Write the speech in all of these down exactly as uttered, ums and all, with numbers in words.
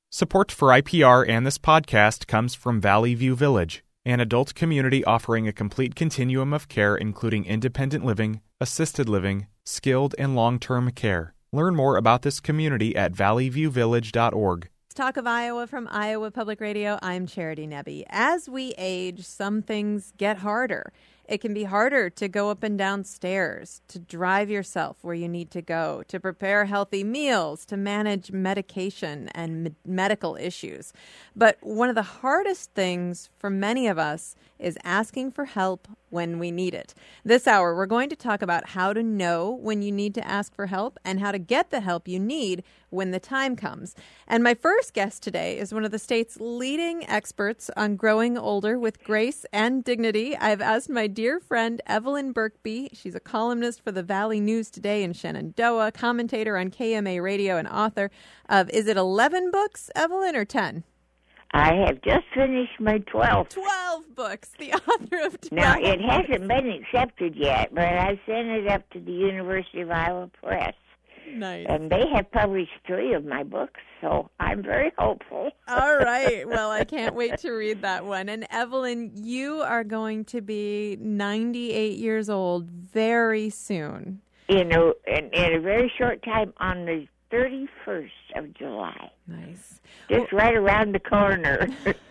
Support for I P R and this podcast comes from Valley View Village, an adult community offering a complete continuum of care including independent living, assisted living, skilled and long-term care. Learn more about this community at valley view village dot org. Talk of Iowa from Iowa Public Radio. I'm Charity Nebbe. As we age, some things get harder. It can be harder to go up and down stairs, to drive yourself where you need to go, to prepare healthy meals, to manage medication and me- medical issues. But one of the hardest things for many of us is asking for help when we need it. This hour, we're going to talk about how to know when you need to ask for help and how to get the help you need when the time comes. And my first guest today is one of the state's leading experts on growing older with grace and dignity. I've asked my dear friend Evelyn Birkby. She's a columnist for the Valley News Today in Shenandoah, commentator on K M A Radio, and author of, is it eleven books, Evelyn, or ten? I have just finished my twelfth. Twelve books, the author of twelve. Now, it hasn't been accepted yet, but I sent it up to the University of Iowa Press. Nice. And they have published three of my books, so I'm very hopeful. All right. Well, I can't wait to read that one. And Evelyn, you are going to be ninety-eight years old very soon. In a, in, in a very short time, on the thirty-first of July. Nice. Just well, right around the corner.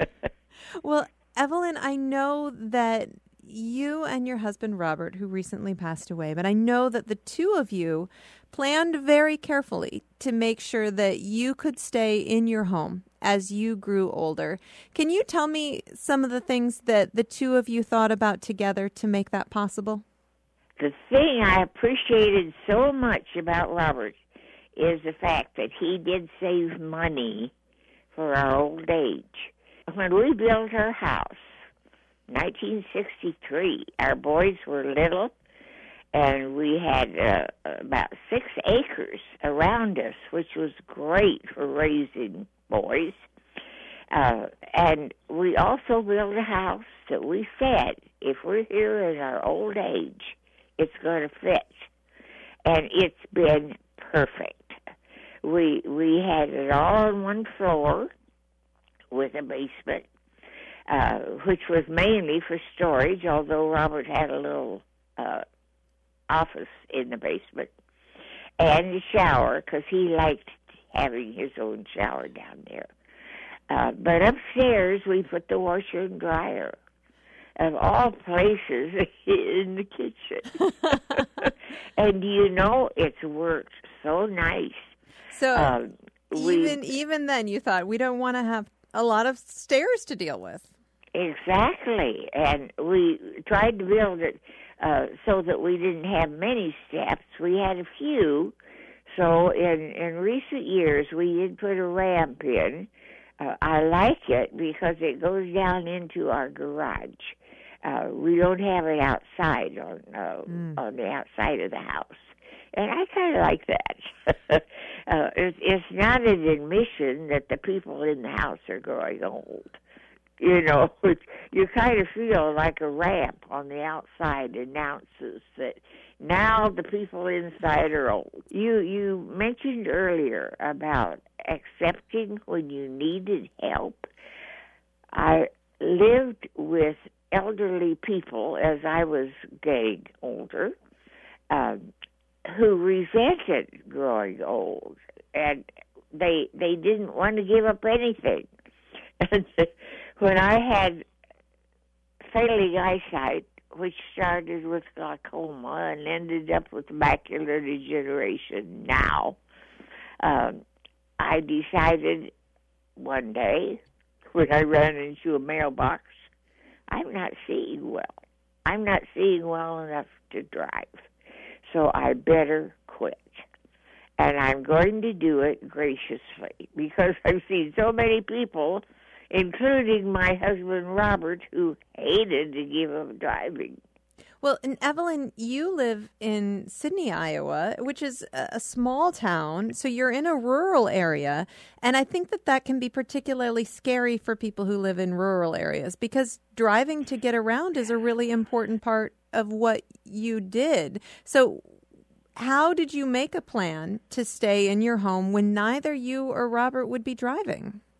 Well, Evelyn, I know that you and your husband, Robert, who recently passed away, but I know that the two of you planned very carefully to make sure that you could stay in your home as you grew older. Can you tell me some of the things that the two of you thought about together to make that possible? The thing I appreciated so much about Robert is the fact that he did save money for our old age. When we built our house, nineteen sixty-three, our boys were little, and we had uh, about six acres around us, which was great for raising boys. Uh, and we also built a house that we said, if we're here in our old age, it's going to fit. And it's been perfect. We we had it all on one floor with a basement, uh, which was mainly for storage, although Robert had a little uh, office in the basement, and a shower, because he liked having his own shower down there. Uh, but upstairs, we put the washer and dryer, of all places, in the kitchen. And, you know, it's worked so nice. So um, even even then, you thought, we don't want to have a lot of stairs to deal with. Exactly. And we tried to build it uh, so that we didn't have many steps. We had a few. So in, in recent years, we did put a ramp in. Uh, I like it because it goes down into our garage. Uh, we don't have it outside on uh, mm. on the outside of the house. And I kind of like that. uh, it's, it's not an admission that the people in the house are growing old. You know, you kind of feel like a ramp on the outside announces that now the people inside are old. You you mentioned earlier about accepting when you needed help. I lived with elderly people as I was getting older, um, who resented growing old, and they they didn't want to give up anything. And when I had failing eyesight, which started with glaucoma and ended up with macular degeneration now, um, I decided one day when I ran into a mailbox, I'm not seeing well. I'm not seeing well enough to drive. So I better quit. And I'm going to do it graciously because I've seen so many people, including my husband Robert, who hated to give up driving. Well, and Evelyn, you live in Sidney, Iowa, which is a small town, so you're in a rural area, and I think that that can be particularly scary for people who live in rural areas because driving to get around is a really important part of what you did. So how did you make a plan to stay in your home when neither you or Robert would be driving?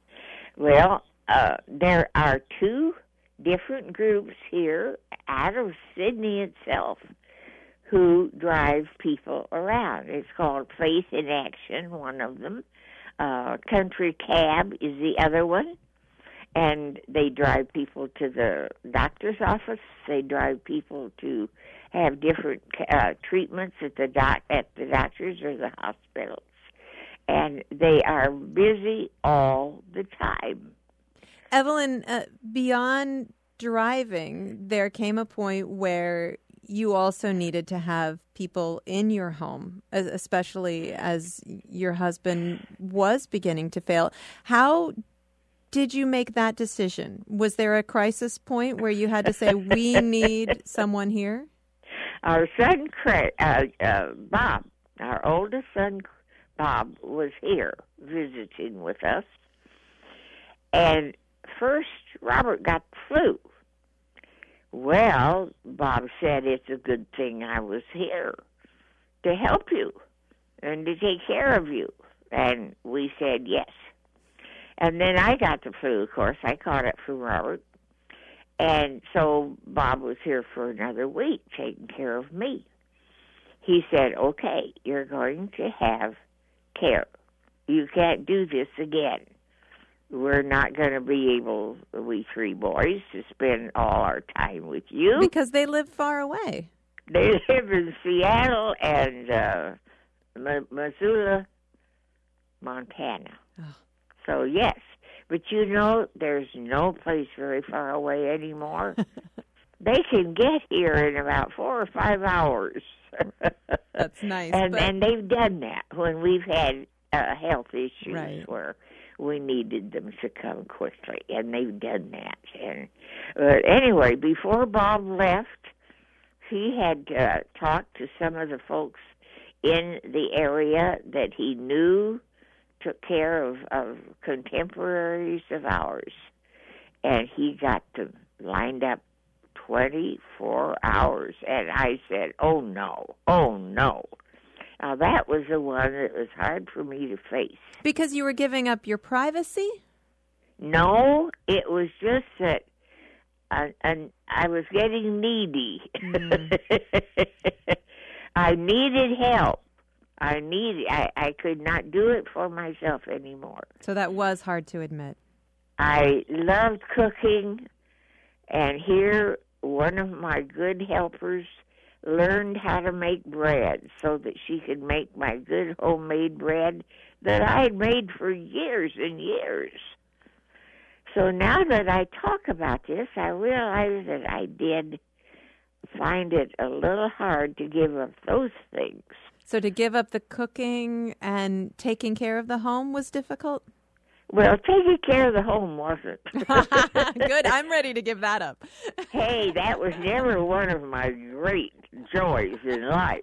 Well, uh, there are two different groups here out of Sydney itself who drive people around. It's called Faith in Action, one of them. Uh, Country Cab is the other one. And they drive people to the doctor's office. They drive people to have different uh, treatments at the doc at the doctors or the hospitals. And they are busy all the time. Evelyn, uh, beyond driving, there came a point where you also needed to have people in your home, especially as your husband was beginning to fail. How did you make that decision? Was there a crisis point where you had to say, we need someone here? Our son, uh, uh, Bob, our oldest son, Bob, was here visiting with us. And first, Robert got the flu. Well, Bob said, it's a good thing I was here to help you and to take care of you. And we said yes. And then I got the flu, of course. I caught it from Robert. And so Bob was here for another week taking care of me. He said, okay, you're going to have care. You can't do this again. We're not going to be able, we three boys, to spend all our time with you. Because they live far away. They live in Seattle and uh, M- Missoula, Montana. Oh. So, yes. But, you know, there's no place very far away anymore. They can get here in about four or five hours. That's nice. and, but... and they've done that when we've had uh, health issues right. where we needed them to come quickly, and they've done that. And But anyway, before Bob left, he had uh, talked to some of the folks in the area that he knew took care of, of contemporaries of ours, and he got them lined up twenty-four hours. And I said, oh, no, oh, no. Now, that was the one that was hard for me to face. Because you were giving up your privacy? No, it was just that uh, and I was getting needy. Mm. I needed help. I needed. I, I could not do it for myself anymore. So that was hard to admit. I loved cooking, and here one of my good helpers learned how to make bread so that she could make my good homemade bread that I had made for years and years. So now that I talk about this, I realize that I did find it a little hard to give up those things. So to give up the cooking and taking care of the home was difficult? Well, taking care of the home wasn't. Good. I'm ready to give that up. Hey, that was never one of my great joys in life.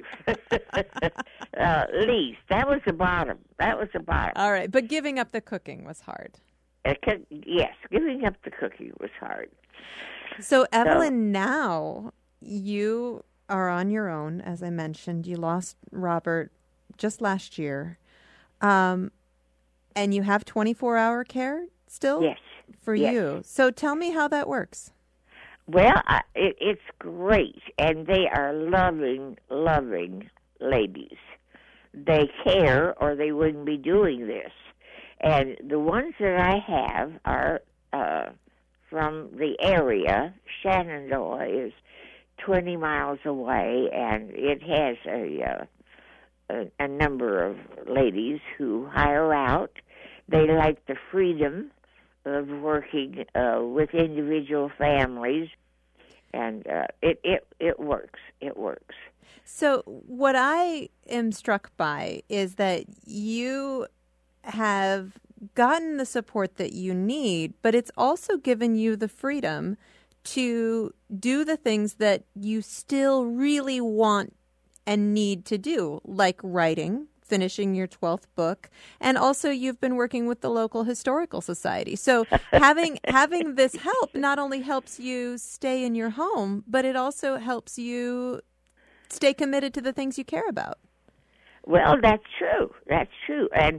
uh, least. That was the bottom. That was the bottom. All right. But giving up the cooking was hard. Uh, yes, giving up the cooking was hard. So, Evelyn, so, now you are on your own, as I mentioned. You lost Robert just last year. Um, and you have twenty-four hour care still? Yes. For yes. you. So tell me how that works. Well, uh, it, it's great. And they are loving, loving ladies. They care or they wouldn't be doing this. And the ones that I have are uh, from the area. Shenandoah is twenty miles away, and it has a, uh, a, a number of ladies who hire out. They like the freedom of working uh, with individual families, and uh, it, it, it works. It works. So what I am struck by is that you have gotten the support that you need, but it's also given you the freedom to do the things that you still really want and need to do, like writing, finishing your twelfth book, and also you've been working with the local historical society. So having having this help not only helps you stay in your home, but it also helps you stay committed to the things you care about. Well, that's true. That's true. And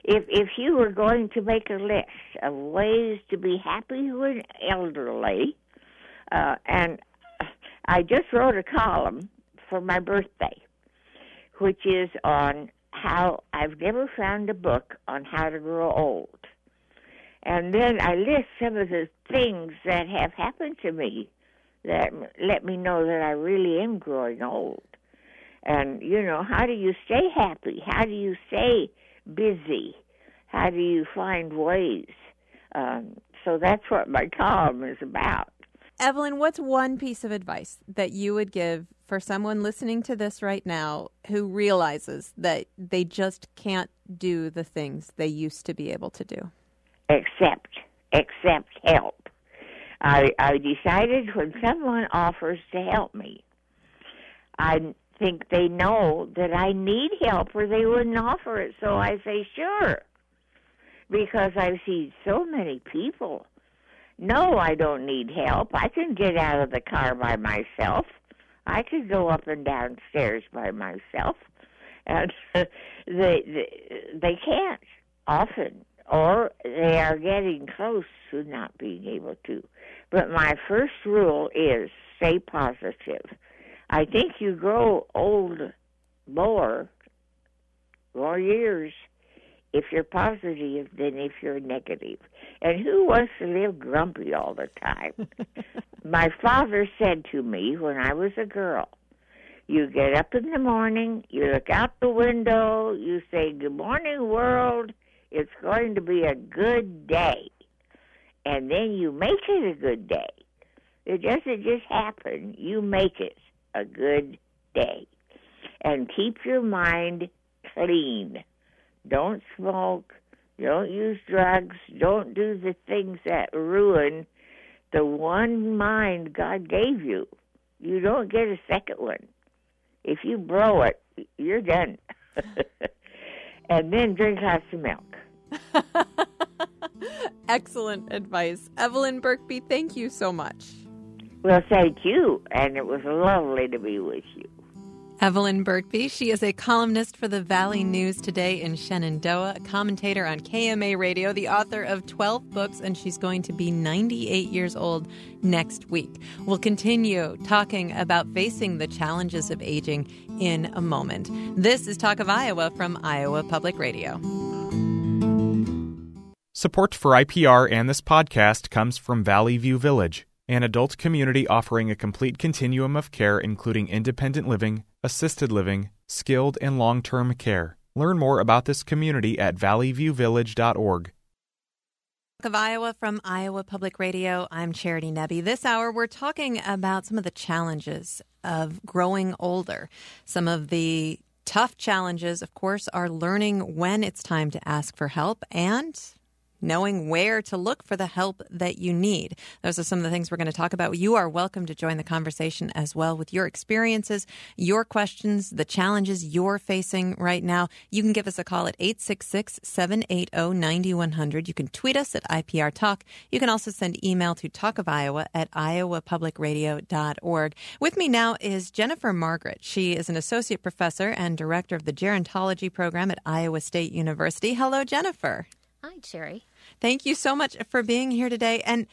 if if you were going to make a list of ways to be happy when elderly, uh, and I just wrote a column for my birthday, which is on how I've never found a book on how to grow old. And then I list some of the things that have happened to me that let me know that I really am growing old. And, you know, how do you stay happy? How do you stay busy? How do you find ways? Um, so that's what my column is about. Evelyn, what's one piece of advice that you would give for someone listening to this right now who realizes that they just can't do the things they used to be able to do? Accept, accept help. I, I decided when someone offers to help me, I think they know that I need help or they wouldn't offer it. So I say, sure, because I've seen so many people. No, I don't need help. I can get out of the car by myself. I can go up and down stairs by myself. And they, they, they can't often, or they are getting close to not being able to. But my first rule is stay positive. I think you grow old more, more years, if you're positive than if you're negative. And who wants to live grumpy all the time? My father said to me when I was a girl, you get up in the morning, you look out the window, you say, good morning, world, it's going to be a good day. And then you make it a good day. It doesn't just happen. You make it a good day. And keep your mind clean. Don't smoke. Don't use drugs. Don't do the things that ruin the one mind God gave you. You don't get a second one. If you blow it, you're done. And then drink lots of milk. Excellent advice. Evelyn Birkby, thank you so much. Well, thank you, and it was lovely to be with you. Evelyn Birkby, she is a columnist for the Valley News Today in Shenandoah, a commentator on K M A Radio, the author of twelve books, and she's going to be ninety-eight years old next week. We'll continue talking about facing the challenges of aging in a moment. This is Talk of Iowa from Iowa Public Radio. Support for I P R and this podcast comes from Valley View Village, an adult community offering a complete continuum of care, including independent living, assisted living, skilled and long-term care. Learn more about this community at valley view village dot org. Talk of Iowa from Iowa Public Radio. I'm Charity Nebbe. This hour, we're talking about some of the challenges of growing older. Some of the tough challenges, of course, are learning when it's time to ask for help and knowing where to look for the help that you need. Those are some of the things we're going to talk about. You are welcome to join the conversation as well with your experiences, your questions, the challenges you're facing right now. You can give us a call at eight six six, seven eight zero, nine one zero zero. You can tweet us at I P R Talk. You can also send email to talkofiowa at iowa public radio dot org. With me now is Jennifer Margaret. She is an associate professor and director of the gerontology program at Iowa State University. Hello, Jennifer. Hi, Cherry. Thank you so much for being here today. And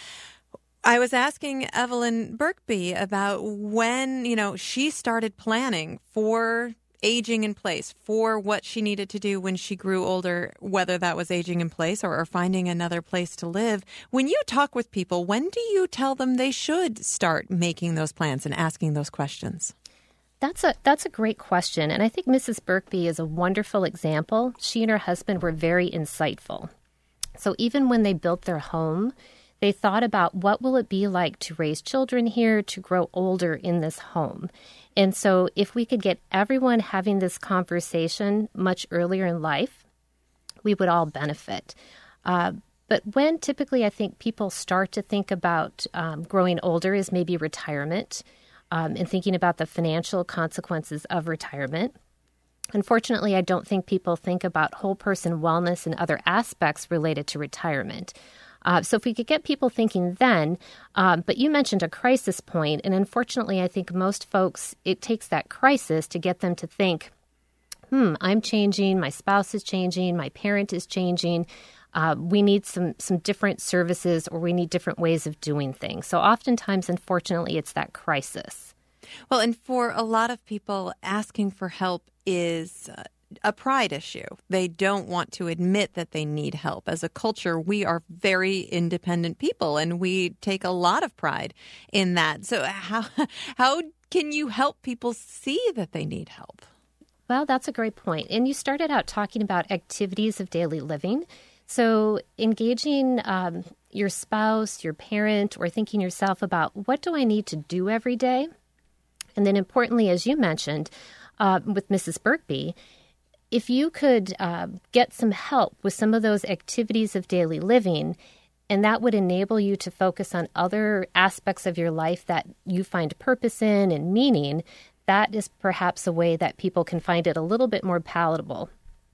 I was asking Evelyn Birkby about when, you know, she started planning for aging in place, for what she needed to do when she grew older, whether that was aging in place or, or finding another place to live. When you talk with people, when do you tell them they should start making those plans and asking those questions? That's a that's a great question, and I think Missus Birkby is a wonderful example. She and her husband were very insightful. So even when they built their home, they thought about what will it be like to raise children here, to grow older in this home. And so if we could get everyone having this conversation much earlier in life, we would all benefit. Uh, but when typically I think people start to think about um, growing older is maybe retirement. Um, and thinking about the financial consequences of retirement. Unfortunately, I don't think people think about whole person wellness and other aspects related to retirement. Uh, so if we could get people thinking then, um, but you mentioned a crisis point, and unfortunately, I think most folks, it takes that crisis to get them to think hmm, I'm changing, my spouse is changing, my parent is changing. Uh, we need some some different services, or we need different ways of doing things. So oftentimes, unfortunately, it's that crisis. Well, and for a lot of people, asking for help is uh, a pride issue. They don't want to admit that they need help. As a culture, we are very independent people, and we take a lot of pride in that. So how how can you help people see that they need help? Well, that's a great point. And you started out talking about activities of daily living. So engaging um, your spouse, your parent, or thinking yourself about, what do I need to do every day? And then importantly, as you mentioned, uh, with Missus Birkby, if you could uh, get some help with some of those activities of daily living, and that would enable you to focus on other aspects of your life that you find purpose in and meaning, that is perhaps a way that people can find it a little bit more palatable.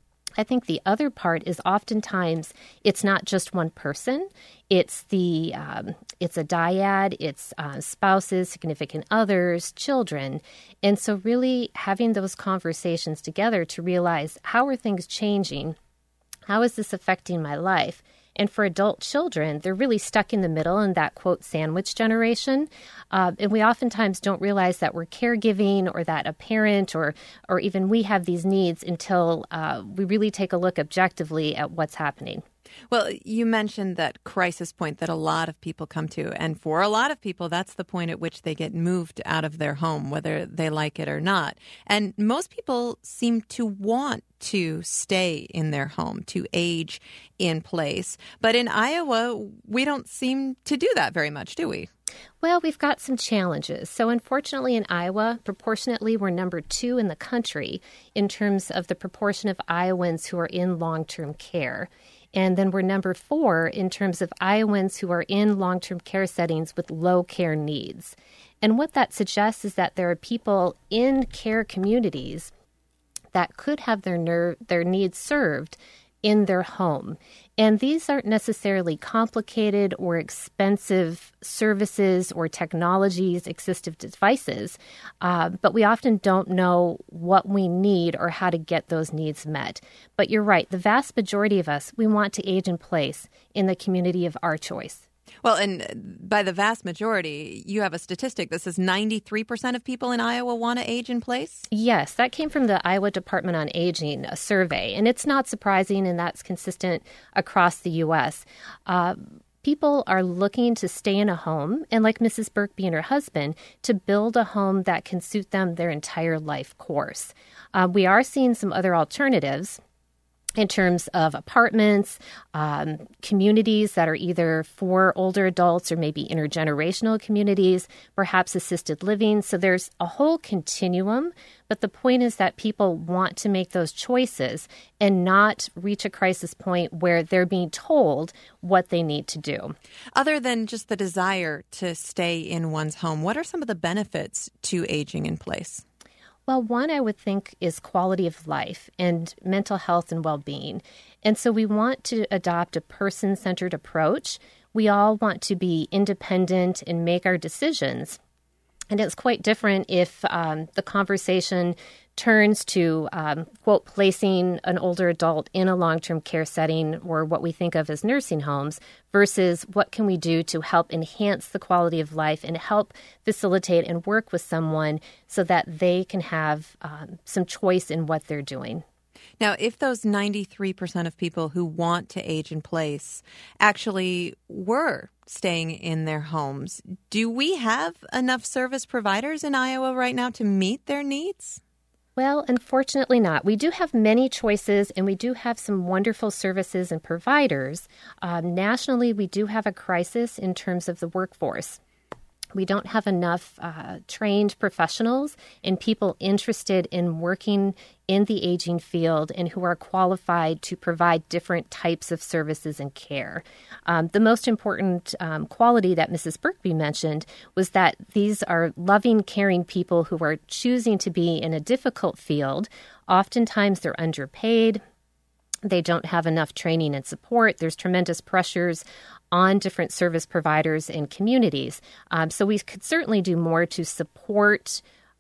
I think the other part is oftentimes it's not just one person. It's the um, it's a dyad, it's uh, spouses, significant others, children. And so really having those conversations together to realize, how are things changing? How is this affecting my life? And for adult children, they're really stuck in the middle in that, quote, sandwich generation. Uh, and we oftentimes don't realize that we're caregiving, or that a parent or or even we have these needs until uh, we really take a look objectively at what's happening. Well, you mentioned that crisis point that a lot of people come to. And for a lot of people, that's the point at which they get moved out of their home, whether they like it or not. And most people seem to want to stay in their home, to age in place. But in Iowa, we don't seem to do that very much, do we? Well, we've got some challenges. So unfortunately in Iowa, proportionately, we're number two in the country in terms of the proportion of Iowans who are in long-term care. And then we're number four in terms of Iowans who are in long-term care settings with low care needs. And what that suggests is that there are people in care communities that could have their ner- their needs served in their home. And these aren't necessarily complicated or expensive services or technologies, assistive devices, uh, but we often don't know what we need or how to get those needs met. But you're right, the vast majority of us, we want to age in place in the community of our choice. Well, and by the vast majority, you have a statistic that says ninety-three percent of people in Iowa want to age in place? Yes, that came from the Iowa Department on Aging, a survey. And it's not surprising, and that's consistent across the U S. Uh, people are looking to stay in a home, and like Missus Birkby and her husband, to build a home that can suit them their entire life course. Uh, we are seeing some other alternatives in terms of apartments, um, communities that are either for older adults or maybe intergenerational communities, perhaps assisted living. So there's a whole continuum. But the point is that people want to make those choices and not reach a crisis point where they're being told what they need to do. Other than just the desire to stay in one's home, what are some of the benefits to aging in place? Well, one I would think is quality of life and mental health and well-being. And so we want to adopt a person-centered approach. We all want to be independent and make our decisions. And it's quite different if um, the conversation turns to, um, quote, placing an older adult in a long-term care setting or what we think of as nursing homes versus what can we do to help enhance the quality of life and help facilitate and work with someone so that they can have um, some choice in what they're doing. Now, if those ninety-three percent of people who want to age in place actually were staying in their homes, do we have enough service providers in Iowa right now to meet their needs? Well, unfortunately not. We do have many choices, and we do have some wonderful services and providers. Um, nationally, we do have a crisis in terms of the workforce. We don't have enough uh, trained professionals and people interested in working in the aging field and who are qualified to provide different types of services and care. Um, the most important um, quality that Missus Birkby mentioned was that these are loving, caring people who are choosing to be in a difficult field. Oftentimes they're underpaid. They don't have enough training and support. There's tremendous pressures on different service providers and communities. Um, so we could certainly do more to support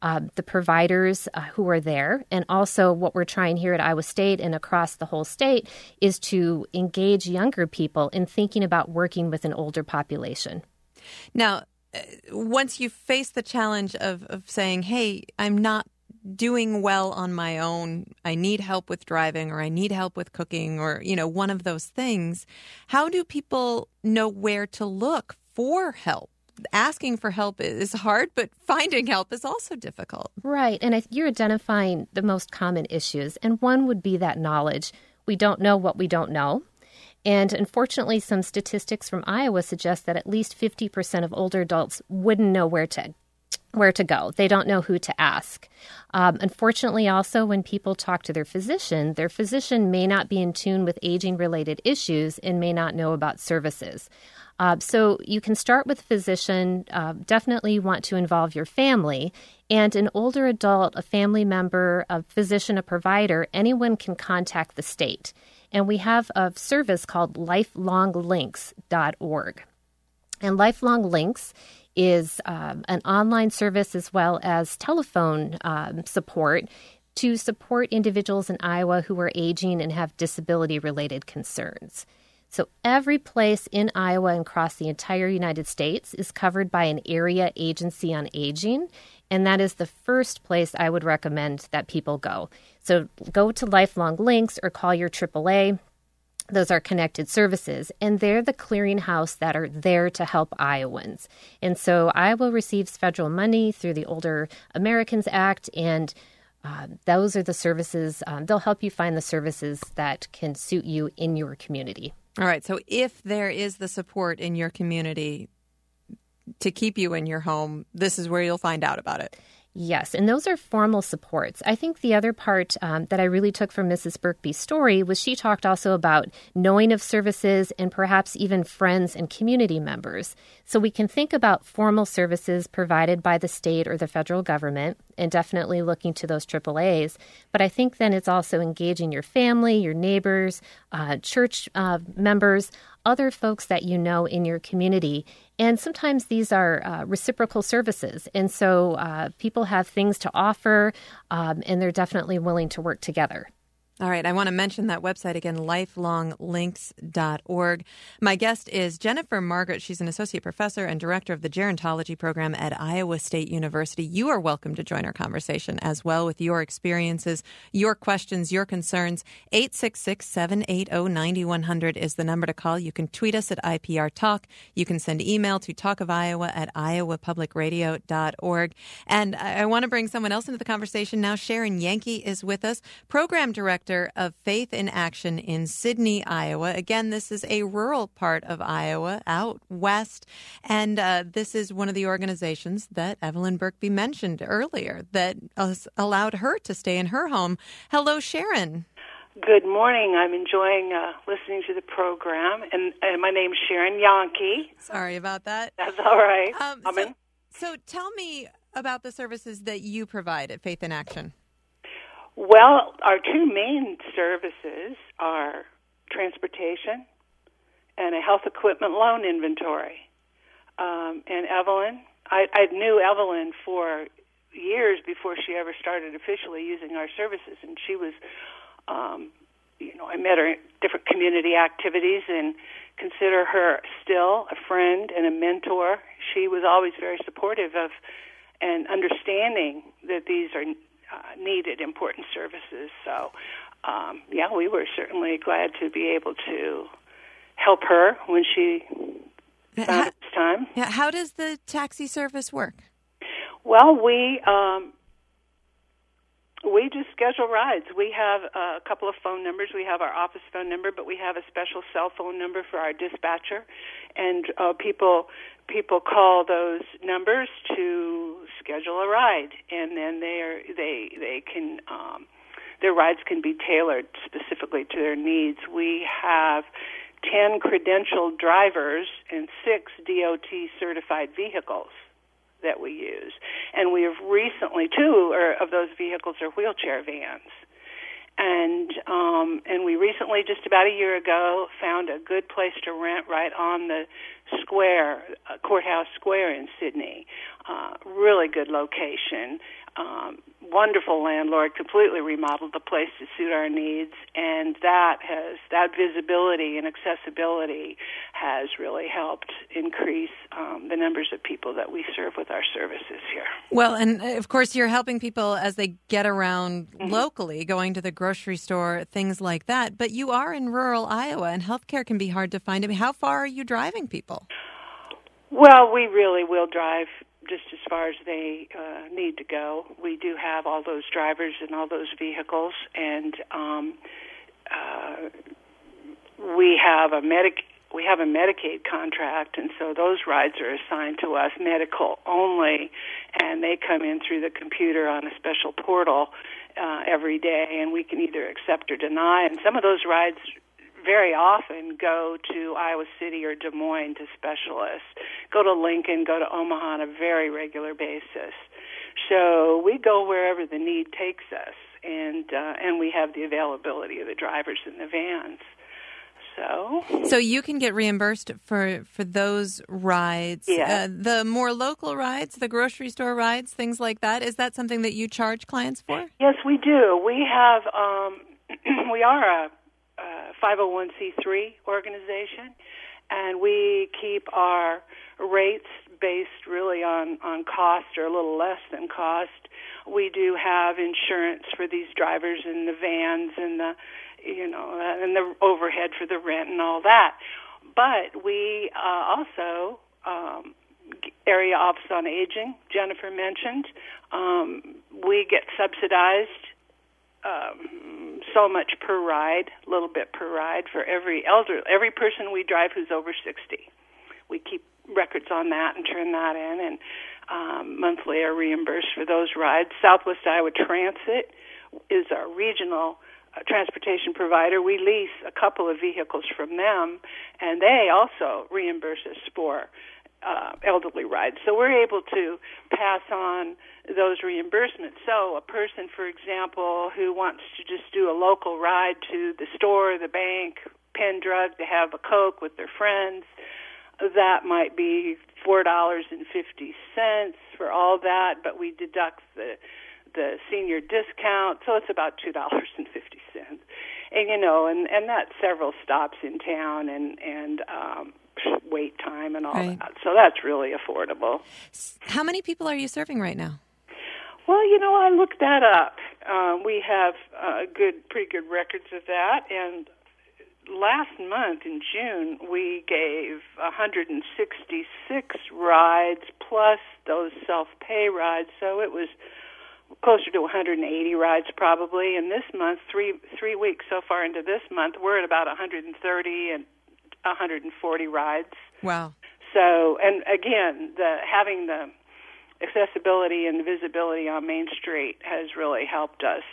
uh, the providers uh, who are there. And also what we're trying here at Iowa State and across the whole state is to engage younger people in thinking about working with an older population. Now, uh, once you face the challenge of, of saying, hey, I'm not doing well on my own, I need help with driving, or I need help with cooking, or, you know, one of those things, how do people know where to look for help? Asking for help is hard, but finding help is also difficult. Right. And I, you're identifying the most common issues. And one would be that knowledge. We don't know what we don't know. And unfortunately, some statistics from Iowa suggest that at least fifty percent of older adults wouldn't know where to where to go. They don't know who to ask. Um, unfortunately, also, when people talk to their physician, their physician may not be in tune with aging-related issues and may not know about services. Uh, so you can start with physician, uh, definitely want to involve your family, and an older adult, a family member, a physician, a provider, anyone can contact the state. And we have a service called lifelong links dot org. And Lifelong Links is um, an online service as well as telephone um, support to support individuals in Iowa who are aging and have disability-related concerns. So every place in Iowa and across the entire United States is covered by an area agency on aging, and that is the first place I would recommend that people go. So go to Lifelong Links or call your triple A. Those are connected services, and they're the clearinghouse that are there to help Iowans. And so Iowa receives federal money through the Older Americans Act, and uh, those are the services. Um, they'll help you find the services that can suit you in your community. All right. So if there is the support in your community to keep you in your home, this is where you'll find out about it. Yes, and those are formal supports. I think the other part um, that I really took from Missus Birkby's story was she talked also about knowing of services and perhaps even friends and community members. So we can think about formal services provided by the state or the federal government and definitely looking to those triple A's. But I think then it's also engaging your family, your neighbors, uh, church uh, members, other folks that you know in your community. And sometimes these are uh, reciprocal services. And so uh, people have things to offer, um, and they're definitely willing to work together. All right. I want to mention that website again, lifelong links dot org. My guest is Jennifer Margaret. She's an associate professor and director of the gerontology program at Iowa State University. You are welcome to join our conversation as well with your experiences, your questions, your concerns. eight six six, seven eight zero, nine one zero zero is the number to call. You can tweet us at I P R Talk. You can send email to talkofiowa at iowa public radio dot org. And I, I want to bring someone else into the conversation now. Sharon Yankey is with us, program director of Faith in Action in Sidney, Iowa. Again, this is a rural part of Iowa, out west, and uh, this is one of the organizations that Evelyn Birkby mentioned earlier that uh, allowed her to stay in her home. Hello, Sharon. Good morning. I'm enjoying uh, listening to the program, and, and my name's Sharon Yankee. Sorry about that. That's all right. Um, so, so tell me about the services that you provide at Faith in Action. Well, our two main services are transportation and a health equipment loan inventory. Um, and Evelyn, I, I knew Evelyn for years before she ever started officially using our services, and she was, um, you know, I met her at different community activities and consider her still a friend and a mentor. She was always very supportive of and understanding that these are Uh, needed important services. So, um, yeah, we were certainly glad to be able to help her when she found it was time. Yeah, how does the taxi service work? Well, we um, we just schedule rides. We have a couple of phone numbers. We have our office phone number, but we have a special cell phone number for our dispatcher, and uh, people people call those numbers to schedule a ride, and then they are they they can um, their rides can be tailored specifically to their needs. We have ten credentialed drivers and six D O T certified vehicles that we use, and we have recently two of those vehicles are wheelchair vans. And um, and we recently, just about a year ago, found a good place to rent right on the square, uh, Courthouse Square in Sydney. Uh, really good location. Um, wonderful landlord, completely remodeled the place to suit our needs, and that has that visibility and accessibility has really helped increase um, the numbers of people that we serve with our services here. Well, and of course, you're helping people as they get around Mm-hmm. locally, going to the grocery store, things like that. But you are in rural Iowa, and healthcare can be hard to find. I mean, how far are you driving people? Well, we really will drive just as far as they uh, need to go. We do have all those drivers and all those vehicles, and um, uh, we have a medic. We have a Medicaid contract, and so those rides are assigned to us, medical only, and they come in through the computer on a special portal uh, every day, and we can either accept or deny. And some of those rides very often go to Iowa City or Des Moines to specialists, go to Lincoln, go to Omaha on a very regular basis. So we go wherever the need takes us, and uh, and we have the availability of the drivers and the vans. So, so you can get reimbursed for, for those rides. Yeah. Uh, the more local rides, the grocery store rides, things like that. Is that something that you charge clients for? Yes, we do. We have um, we are a Uh, five oh one c three organization, and we keep our rates based really on, on cost or a little less than cost. We do have insurance for these drivers and the vans and the, you know, and the overhead for the rent and all that. But we uh, also, um, Area Office on Aging, Jennifer mentioned, um, we get subsidized Um, so much per ride, a little bit per ride for every elder, every person we drive who's over sixty. We keep records on that and turn that in, and um, monthly are reimbursed for those rides. Southwest Iowa Transit is our regional uh, transportation provider. We lease a couple of vehicles from them, and they also reimburse us for Uh, elderly rides. So we're able to pass on those reimbursements. So a person, for example, who wants to just do a local ride to the store, the bank, Penn Drug to have a Coke with their friends, that might be four dollars and fifty cents for all that, but we deduct the the senior discount, so it's about two dollars and fifty cents. And, you know, and, and that's several stops in town and, and um, wait time and all right. that. So that's really affordable. How many people are you serving right now? Well, you know, I looked that up. Uh, we have uh, good, pretty good records of that. And last month in June, we gave one hundred sixty-six rides plus those self-pay rides. So it was closer to one hundred eighty rides probably. And this month, three three weeks so far into this month, we're at about one hundred thirty and one hundred forty rides. Wow. So, and again, the having the accessibility and visibility on Main Street has really helped us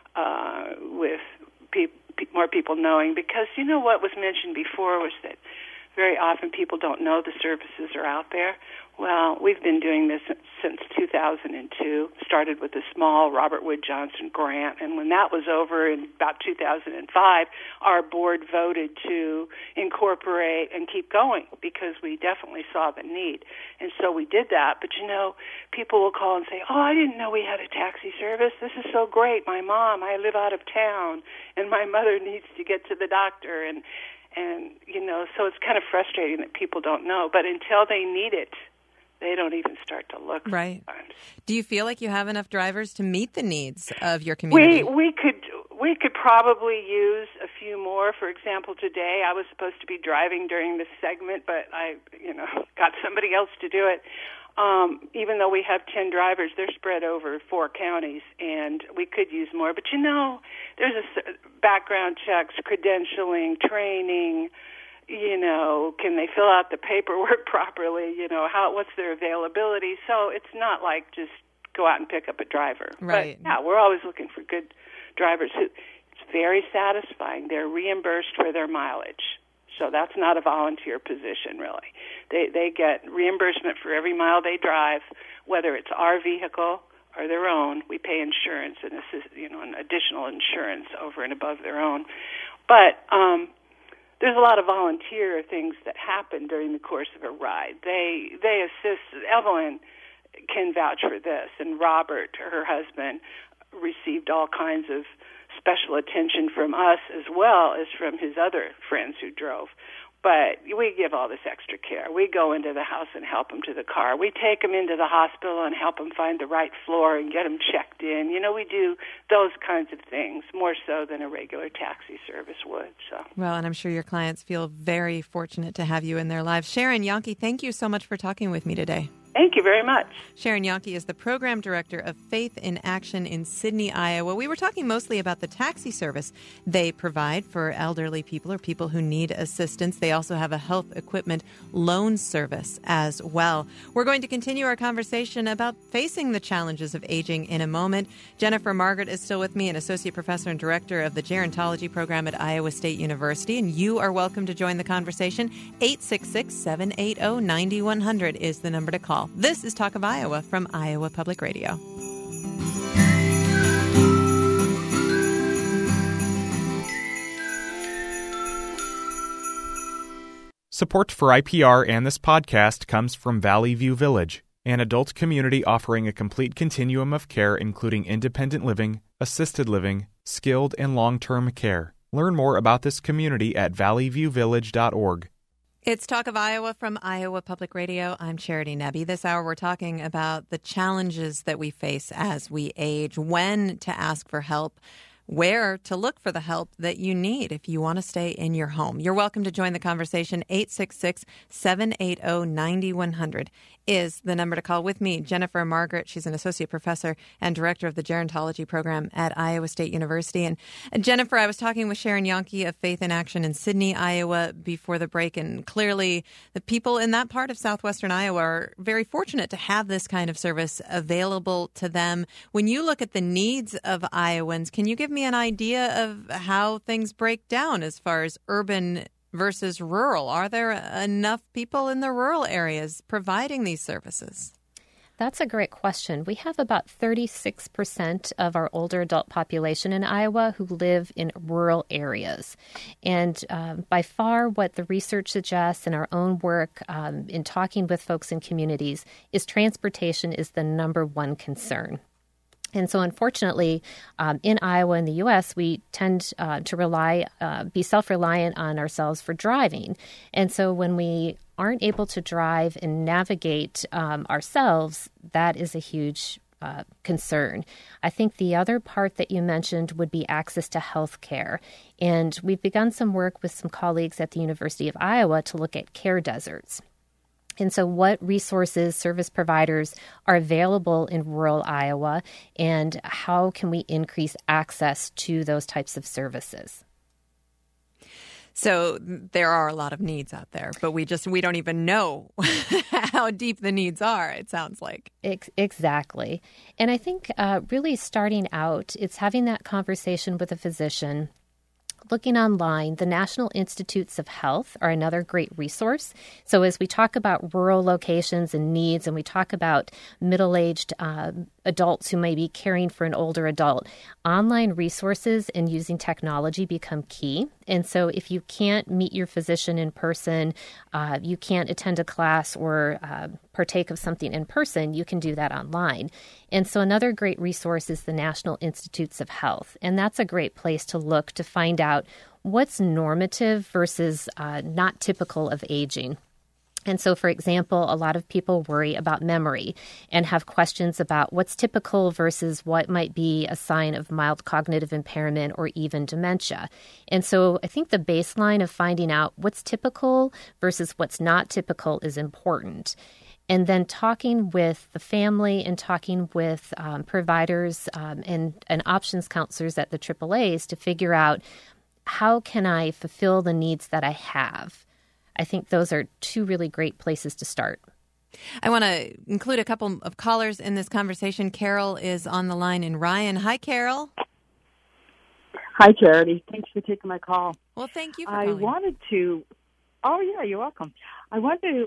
uh, with pe- pe- more people knowing, because you know what was mentioned before was that very often people don't know the services are out there. Well, we've been doing this since two thousand two, started with a small Robert Wood Johnson grant, and when that was over in about two thousand five, our board voted to incorporate and keep going because we definitely saw the need. And so we did that, but you know, people will call and say, oh, I didn't know we had a taxi service. This is so great. My mom, I live out of town, and my mother needs to get to the doctor, and, and you know, so it's kind of frustrating that people don't know, but until they need it, they don't even start to look. Right. Sometimes. Do you feel like you have enough drivers to meet the needs of your community? We we could we could probably use a few more. For example, today I was supposed to be driving during this segment, but I you know got somebody else to do it. Um, even though we have ten drivers, they're spread over four counties, and we could use more. But you know, there's a background checks, credentialing, training. You know, can they fill out the paperwork properly? You know, how what's their availability? So it's not like just go out and pick up a driver. Right. But yeah, we're always looking for good drivers who. It's very satisfying. They're reimbursed for their mileage, so that's not a volunteer position really. They they get reimbursement for every mile they drive, whether it's our vehicle are their own. We pay insurance and assist, you know, an additional insurance over and above their own. But um, there's a lot of volunteer things that happen during the course of a ride. They they assist. Evelyn can vouch for this, and Robert, her husband, received all kinds of special attention from us as well as from his other friends who drove. But we give all this extra care. We go into the house and help them to the car. We take them into the hospital and help them find the right floor and get them checked in. You know, we do those kinds of things more so than a regular taxi service would. So. Well, and I'm sure your clients feel very fortunate to have you in their lives. Sharon Yonke, thank you so much for talking with me today. Thank you very much. Sharon Yonke is the program director of Faith in Action in Sidney, Iowa. We were talking mostly about the taxi service they provide for elderly people or people who need assistance. They also have a health equipment loan service as well. We're going to continue our conversation about facing the challenges of aging in a moment. Jennifer Margaret is still with me, an associate professor and director of the gerontology program at Iowa State University, and you are welcome to join the conversation. eight six six, seven eight zero, nine one zero zero is the number to call. This is Talk of Iowa from Iowa Public Radio. Support for I P R and this podcast comes from Valley View Village, an adult community offering a complete continuum of care including independent living, assisted living, skilled and long-term care. Learn more about this community at valley view village dot org. It's Talk of Iowa from Iowa Public Radio. I'm Charity Nebbe. This hour we're talking about the challenges that we face as we age, when to ask for help, where to look for the help that you need if you want to stay in your home. You're welcome to join the conversation. eight six six, seven eight zero, nine one zero zero is the number to call. With me, Jennifer Margaret. She's an associate professor and director of the gerontology program at Iowa State University. And uh, Jennifer, I was talking with Sharon Yonke of Faith in Action in Sidney, Iowa before the break, and clearly the people in that part of southwestern Iowa are very fortunate to have this kind of service available to them. When you look at the needs of Iowans, can you give me an idea of how things break down as far as urban versus rural? Are there enough people in the rural areas providing these services? That's a great question. We have about thirty-six percent of our older adult population in Iowa who live in rural areas. And um, by far what the research suggests and our own work um, in talking with folks in communities is transportation is the number one concern. And so, unfortunately, um, in Iowa and the U S, we tend uh, to rely, uh, be self-reliant on ourselves for driving. And so when we aren't able to drive and navigate um, ourselves, that is a huge uh, concern. I think the other part that you mentioned would be access to health care. And we've begun some work with some colleagues at the University of Iowa to look at care deserts. And so what resources, service providers are available in rural Iowa, and how can we increase access to those types of services? So there are a lot of needs out there, but we just we don't even know how deep the needs are, it sounds like. Ex- exactly. And I think uh, really starting out, it's having that conversation with a physician. Looking online, the National Institutes of Health are another great resource. So as we talk about rural locations and needs, and we talk about middle-aged uh, adults who may be caring for an older adult, online resources and using technology become key. And so if you can't meet your physician in person, uh, you can't attend a class or uh, partake of something in person, you can do that online. And so another great resource is the National Institutes of Health. And that's a great place to look to find out what's normative versus uh, not typical of aging. And so, for example, a lot of people worry about memory and have questions about what's typical versus what might be a sign of mild cognitive impairment or even dementia. And so I think the baseline of finding out what's typical versus what's not typical is important. And then talking with the family and talking with um, providers um, and, and options counselors at the triple A's to figure out how can I fulfill the needs that I have. I think those are two really great places to start. I want to include a couple of callers in this conversation. Carol is on the line in Ryan. Hi, Carol. Hi, Charity. Thanks for taking my call. Well, thank you for I calling. wanted to, oh, yeah, you're welcome. I wanted to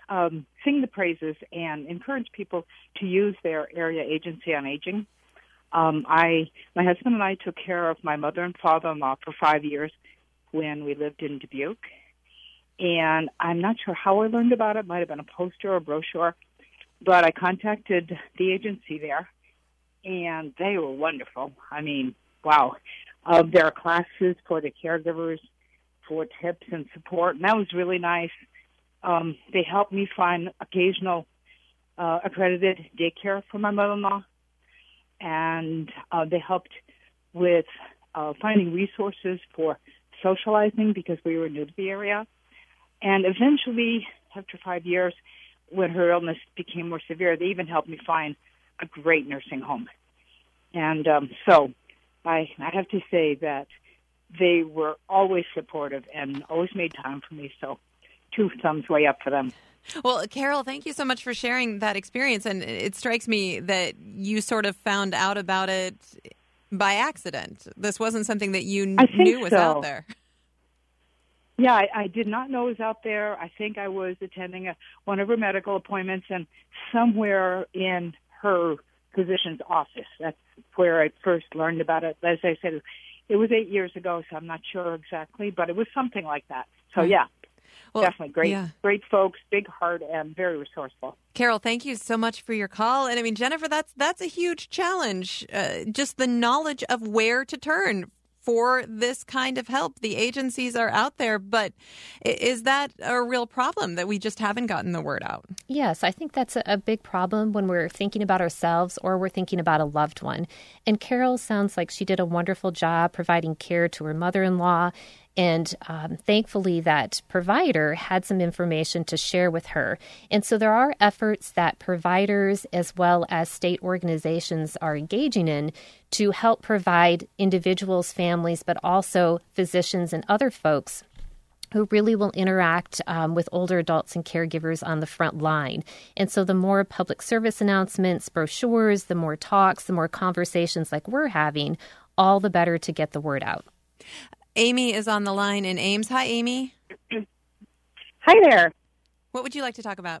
um, sing the praises and encourage people to use their area agency on aging. Um, I, my husband and I took care of my mother and father-in-law for five years when we lived in Dubuque. And I'm not sure how I learned about it. It might have been a poster or a brochure. But I contacted the agency there, and they were wonderful. I mean, wow. Uh, there are classes for the caregivers for tips and support, and that was really nice. Um, they helped me find occasional uh, accredited daycare for my mother-in-law, and uh, they helped with uh, finding resources for socializing because we were new to the area. And eventually, after five years, when her illness became more severe, they even helped me find a great nursing home. And um, so I, I have to say that they were always supportive and always made time for me. So two thumbs way up for them. Well, Carol, thank you so much for sharing that experience. And it strikes me that you sort of found out about it by accident. This wasn't something that you I knew was so. out there. Yeah, I, I did not know it was out there. I think I was attending a, one of her medical appointments, and somewhere in her physician's office, that's where I first learned about it. As I said, it was eight years ago, so I'm not sure exactly, but it was something like that. So, yeah, well, definitely great, yeah. great folks, big heart, and very resourceful. Carol, thank you so much for your call. And, I mean, Jennifer, that's, that's a huge challenge, uh, just the knowledge of where to turn for this kind of help. The agencies are out there, but is that a real problem that we just haven't gotten the word out? Yes, I think that's a big problem when we're thinking about ourselves or we're thinking about a loved one. And Carol sounds like she did a wonderful job providing care to her mother-in-law. And um, thankfully, that provider had some information to share with her. And so there are efforts that providers as well as state organizations are engaging in to help provide individuals, families, but also physicians and other folks who really will interact um, with older adults and caregivers on the front line. And so the more public service announcements, brochures, the more talks, the more conversations like we're having, all the better to get the word out. Amy is on the line in Ames. Hi, Amy. Hi there. What would you like to talk about?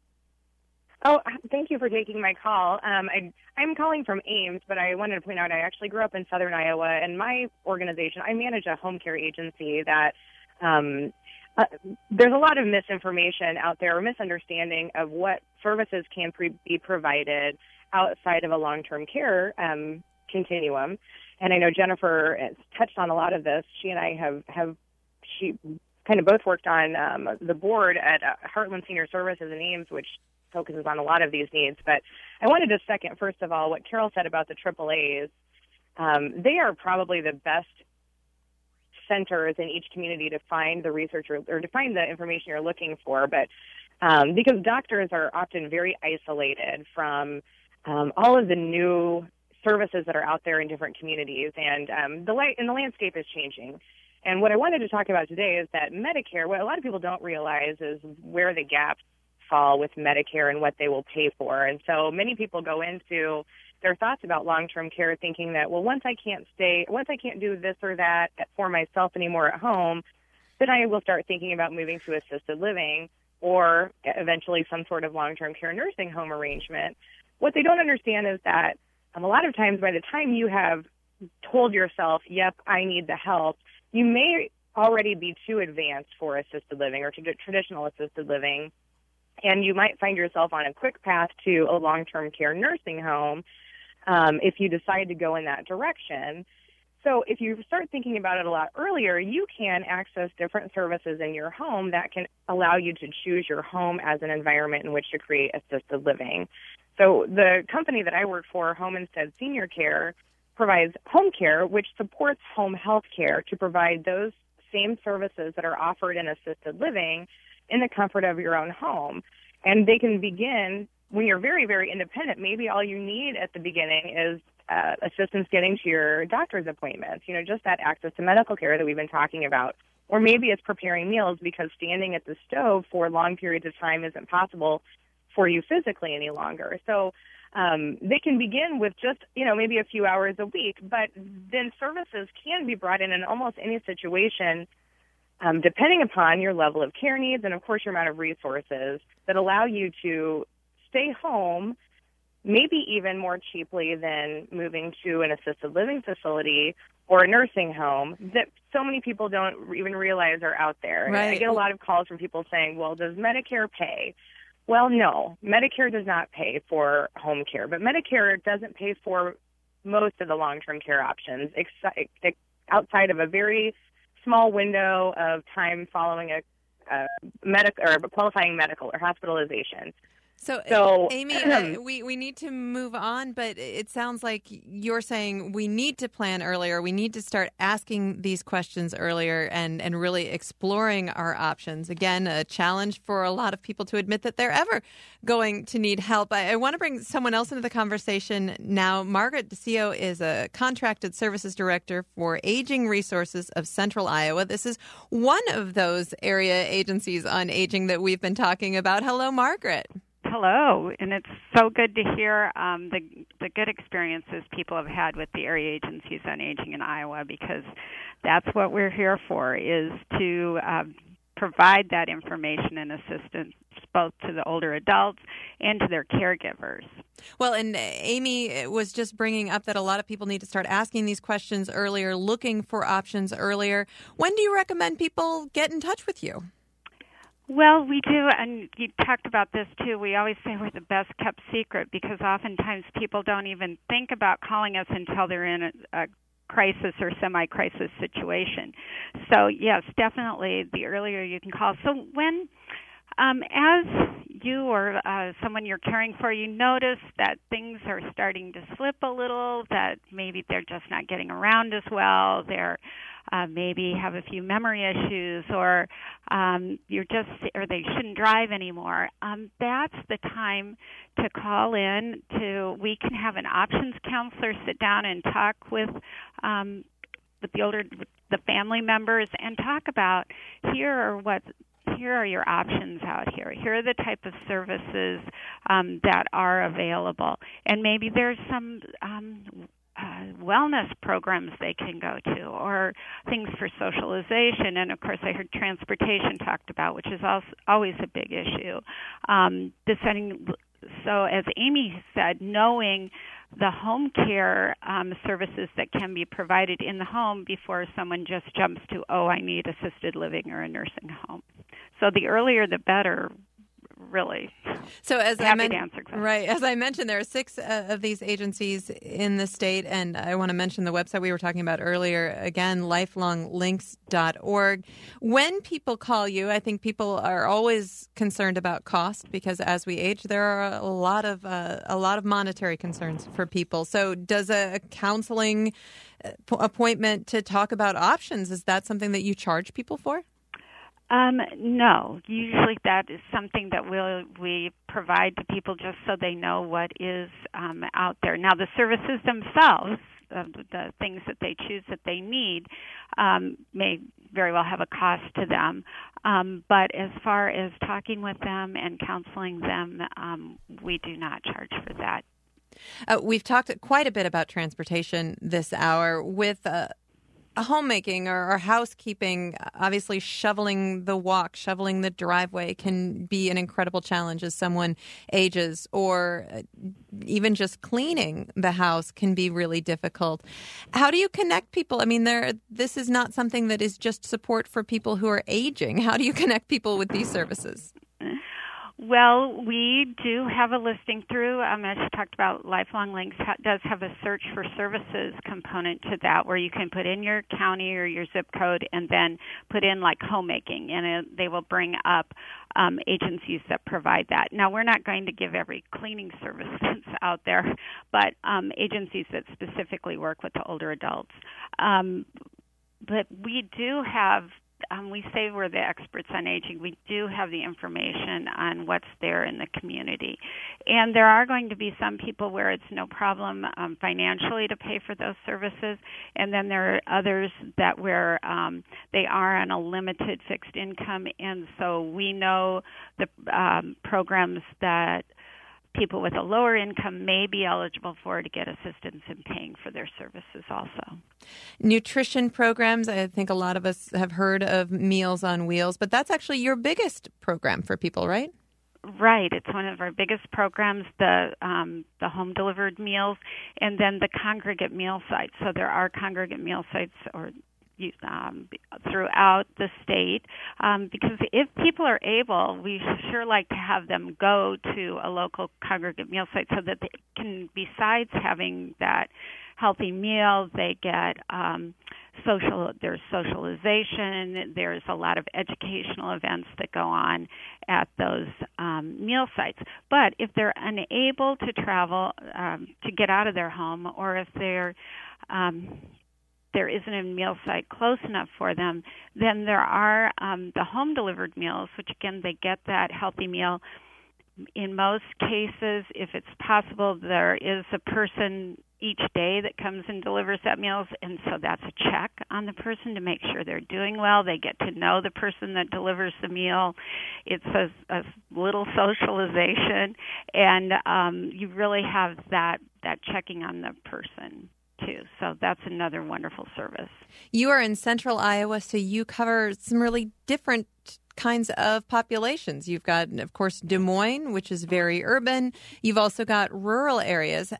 Oh, thank you for taking my call. Um, I, I'm calling from Ames, but I wanted to point out I actually grew up in southern Iowa, and my organization, I manage a home care agency that um, uh, there's a lot of misinformation out there, or misunderstanding of what services can pre- be provided outside of a long-term care um, continuum. And I know Jennifer has touched on a lot of this. She and I have, have she kind of both worked on um, the board at uh, Heartland Senior Services in Ames, which focuses on a lot of these needs. But I wanted to second, first of all, what Carol said about the triple A's. Um, they are probably the best centers in each community to find the research or, or to find the information you're looking for. But um, because doctors are often very isolated from um, all of the new services that are out there in different communities, and um, the la- and the landscape is changing. And what I wanted to talk about today is that Medicare, what a lot of people don't realize is where the gaps fall with Medicare and what they will pay for. And so many people go into their thoughts about long-term care thinking that, well, once I can't stay, once I can't do this or that for myself anymore at home, then I will start thinking about moving to assisted living or eventually some sort of long-term care nursing home arrangement. What they don't understand is that Um, a lot of times by the time you have told yourself, yep, I need the help, you may already be too advanced for assisted living or to traditional assisted living, and you might find yourself on a quick path to a long-term care nursing home um, if you decide to go in that direction. So if you start thinking about it a lot earlier, you can access different services in your home that can allow you to choose your home as an environment in which to create assisted living. So the company that I work for, Home Instead Senior Care, provides home care, which supports home health care to provide those same services that are offered in assisted living in the comfort of your own home. And they can begin when you're very, very independent. Maybe all you need at the beginning is uh, assistance getting to your doctor's appointments, you know, just that access to medical care that we've been talking about. Or maybe it's preparing meals because standing at the stove for long periods of time isn't possible for you physically any longer. So um, they can begin with just, you know, maybe a few hours a week, but then services can be brought in in almost any situation um, depending upon your level of care needs and, of course, your amount of resources that allow you to stay home, maybe even more cheaply than moving to an assisted living facility or a nursing home that so many people don't even realize are out there. Right. I get a lot of calls from people saying, well, does Medicare pay? Well, no, Medicare does not pay for home care, but Medicare doesn't pay for most of the long-term care options ex- outside of a very small window of time following a, a medical or qualifying medical or hospitalization. So, so Amy, uh, we, we need to move on, but it sounds like you're saying we need to plan earlier. We need to start asking these questions earlier and, and really exploring our options. Again, a challenge for a lot of people to admit that they're ever going to need help. I, I want to bring someone else into the conversation now. Margaret DeCio is a contracted services director for Aging Resources of Central Iowa. This is one of those area agencies on aging that we've been talking about. Hello, Margaret. Hello, and it's so good to hear um, the the good experiences people have had with the area agencies on aging in Iowa, because that's what we're here for, is to uh, provide that information and assistance both to the older adults and to their caregivers. Well, and Amy was just bringing up that a lot of people need to start asking these questions earlier, looking for options earlier. When do you recommend people get in touch with you? Well, we do, and you talked about this too. We always say we're the best kept secret, because oftentimes people don't even think about calling us until they're in a, a crisis or semi-crisis situation. So, yes, definitely the earlier you can call. So when, um, as you or uh, someone you're caring for, you notice that things are starting to slip a little, that maybe they're just not getting around as well, they're Uh, maybe have a few memory issues, or um, you're just, or they shouldn't drive anymore. Um, that's the time to call in. To we can have an options counselor sit down and talk with um, with the older, with the family members, and talk about here are what. Here are your options out here. Here are the type of services um, that are available, and maybe there's some. Um, Uh, wellness programs they can go to, or things for socialization. And, of course, I heard transportation talked about, which is also always a big issue. Um, deciding, so as Amy said, knowing the home care um, services that can be provided in the home before someone just jumps to, oh, I need assisted living or a nursing home. So the earlier the better, really. So as Happy I men- to answer questions. Right, as I mentioned, there are six uh, of these agencies in the state, and I want to mention the website we were talking about earlier. Again, lifelong links dot org. When people call you, I think people are always concerned about cost, because as we age, there are a lot of uh, a lot of monetary concerns for people. So, does a counseling appointment to talk about options, is that something that you charge people for? Um, no, usually that is something that we'll, we provide to people just so they know what is um, out there. Now, the services themselves, uh, the things that they choose that they need, um, may very well have a cost to them. Um, but as far as talking with them and counseling them, um, we do not charge for that. Uh, we've talked quite a bit about transportation this hour with uh, homemaking or, or housekeeping. Obviously, shoveling the walk, shoveling the driveway can be an incredible challenge as someone ages, or even just cleaning the house can be really difficult. How do you connect people? I mean, there. This is not something that is just support for people who are aging. How do you connect people with these services? Well, we do have a listing through, um, as you talked about, Lifelong Links ha- does have a search for services component to that, where you can put in your county or your zip code and then put in like homemaking, and it, they will bring up um, agencies that provide that. Now, we're not going to give every cleaning service that's out there, but um, agencies that specifically work with the older adults. Um, but we do have Um, we say we're the experts on aging. We do have the information on what's there in the community. And there are going to be some people where it's no problem um, financially to pay for those services. And then there are others that where um, they are on a limited fixed income. And so we know the um, programs that people with a lower income may be eligible for to get assistance in paying for their services also. Nutrition programs, I think a lot of us have heard of Meals on Wheels, but that's actually your biggest program for people, right? Right. It's one of our biggest programs, the um, the home delivered meals, and then the congregate meal sites. So there are congregate meal sites or um, throughout the state, um, because if people are able, we sure like to have them go to a local congregate meal site so that they can, besides having that healthy meal, they get um, social. There's socialization. There's a lot of educational events that go on at those um, meal sites. But if they're unable to travel um, to get out of their home, or if they're um, there isn't a meal site close enough for them, then there are um, the home delivered meals, which again they get that healthy meal. In most cases, if it's possible, there is a person each day that comes and delivers that meals, and so that's a check on the person to make sure they're doing well. They get to know the person that delivers the meal. It's a, a little socialization, and um, you really have that, that checking on the person too. So that's another wonderful service. You are in central Iowa, so you cover some really different kinds of populations. You've got, of course, Des Moines, which is very urban. You've also got rural areas.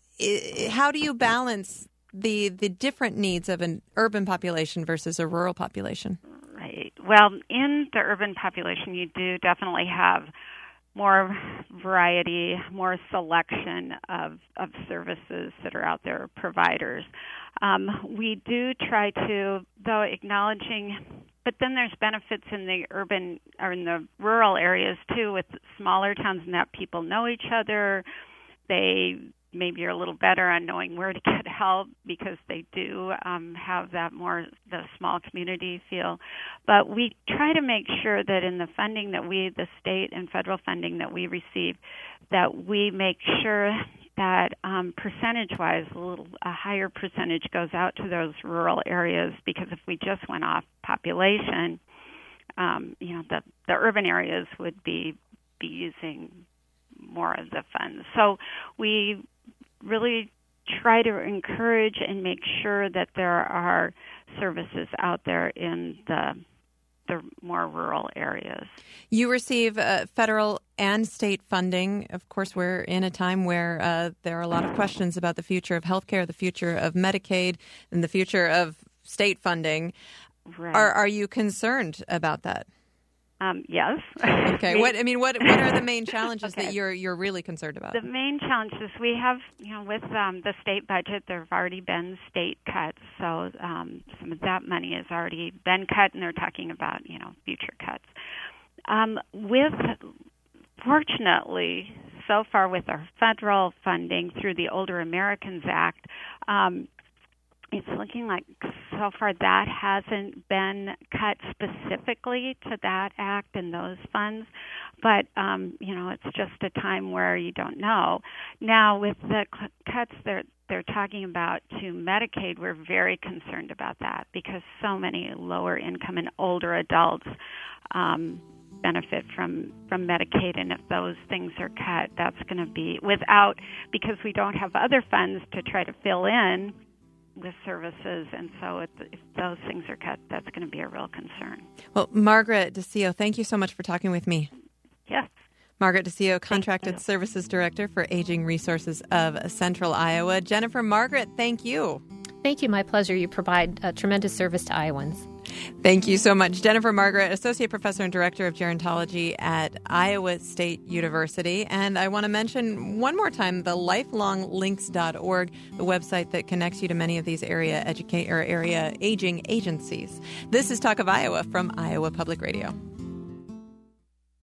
How do you balance the the different needs of an urban population versus a rural population? Right. Well, in the urban population, you do definitely have more variety, more selection of, of services that are out there, providers. Um, we do try to, though, acknowledging, but then there's benefits in the urban or in the rural areas too, with smaller towns, and that people know each other. They maybe are a little better on knowing where to get help because they do um, have that more, the small community feel. But we try to make sure that in the funding that we, the state and federal funding that we receive, that we make sure that um, percentage-wise, a little a higher percentage goes out to those rural areas, because if we just went off population, um, you know, the, the urban areas would be be using more of the funds. So we really try to encourage and make sure that there are services out there in the the more rural areas. You receive uh, federal and state funding. Of course, we're in a time where uh, there are a lot of questions about the future of healthcare, the future of Medicaid, and the future of state funding. Right. Are are you concerned about that? Um, yes. Okay. What I mean, what what are the main challenges okay. that you're you're really concerned about? The main challenges we have, you know, with um, the state budget, there have already been state cuts, so um, some of that money has already been cut, and they're talking about, you know, future cuts. Um, with fortunately, so far with our federal funding through the Older Americans Act, um, it's looking like so far that hasn't been cut specifically to that act and those funds. But, um, you know, it's just a time where you don't know. Now, with the c- cuts they're, they're talking about to Medicaid, we're very concerned about that because so many lower income and older adults um, benefit from, from Medicaid. And if those things are cut, that's going to be without, because we don't have other funds to try to fill in with services, and so if, if those things are cut, that's going to be a real concern. Well, Margaret DeCio, thank you so much for talking with me. Yes. Margaret DeCio, Contracted Services Director for Aging Resources of Central Iowa. Jennifer, Margaret, thank you. Thank you. My pleasure. You provide a tremendous service to Iowans. Thank you so much. Jennifer Margaret, Associate Professor and Director of Gerontology at Iowa State University. And I want to mention one more time the lifelong links dot org, the website that connects you to many of these area educate or area aging agencies. This is Talk of Iowa from Iowa Public Radio.